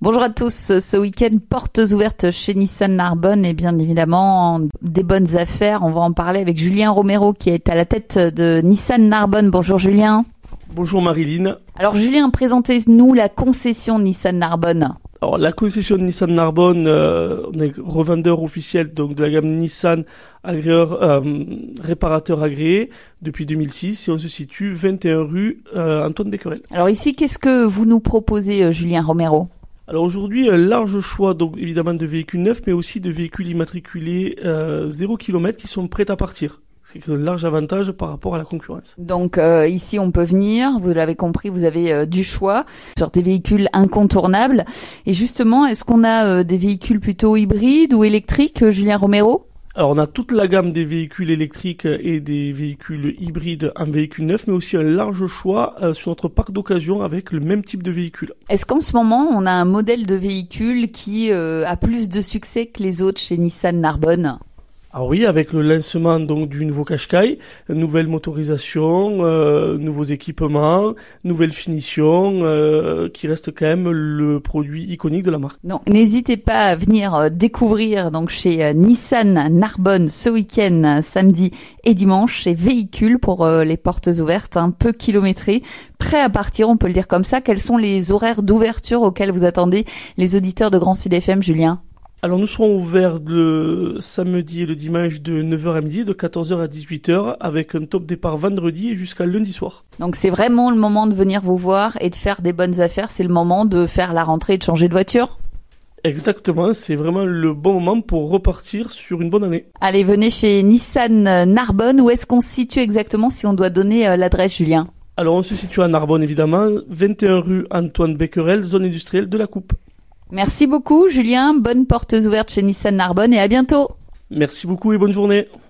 Bonjour à tous. Ce week-end, portes ouvertes chez Nissan Narbonne et bien évidemment des bonnes affaires. On va en parler avec Julien Romero qui est à la tête de Nissan Narbonne. Bonjour Julien. Bonjour Marilyn. Alors Julien, présentez-nous la concession Nissan Narbonne. Alors la concession de Nissan Narbonne, on est revendeur officiel donc de la gamme Nissan réparateur agréé depuis 2006 et on se situe 21 rue Antoine Becquerel. Alors ici, qu'est-ce que vous nous proposez Julien Romero ? Alors aujourd'hui, un large choix donc évidemment de véhicules neufs mais aussi de véhicules immatriculés 0 km qui sont prêts à partir. C'est un large avantage par rapport à la concurrence. Donc ici on peut venir, vous l'avez compris, vous avez du choix sur des véhicules incontournables. Et justement, est-ce qu'on a des véhicules plutôt hybrides ou électriques, Julien Romero ? Alors on a toute la gamme des véhicules électriques et des véhicules hybrides en véhicules neufs, mais aussi un large choix sur notre parc d'occasion avec le même type de véhicule. Est-ce qu'en ce moment on a un modèle de véhicule qui a plus de succès que les autres chez Nissan Narbonne ? Ah oui, avec le lancement donc du nouveau Qashqai, nouvelle motorisation, nouveaux équipements, nouvelle finition, qui reste quand même le produit iconique de la marque. Donc n'hésitez pas à venir découvrir donc chez Nissan Narbonne ce week-end, samedi et dimanche, ces véhicules pour les portes ouvertes, un peu kilométrés, prêts à partir, on peut le dire comme ça. Quels sont les horaires d'ouverture auxquels vous attendez les auditeurs de Grand Sud FM, Julien ? Alors nous serons ouverts le samedi et le dimanche de 9h à midi, de 14h à 18h, avec un top départ vendredi et jusqu'à lundi soir. Donc c'est vraiment le moment de venir vous voir et de faire des bonnes affaires, c'est le moment de faire la rentrée et de changer de voiture ? Exactement, c'est vraiment le bon moment pour repartir sur une bonne année. Allez, venez chez Nissan Narbonne. Où est-ce qu'on se situe exactement si on doit donner l'adresse, Julien ? Alors on se situe à Narbonne évidemment, 21 rue Antoine Becquerel, zone industrielle de la Coupe. Merci beaucoup Julien, bonnes portes ouvertes chez Nissan Narbonne et à bientôt. Merci beaucoup et bonne journée.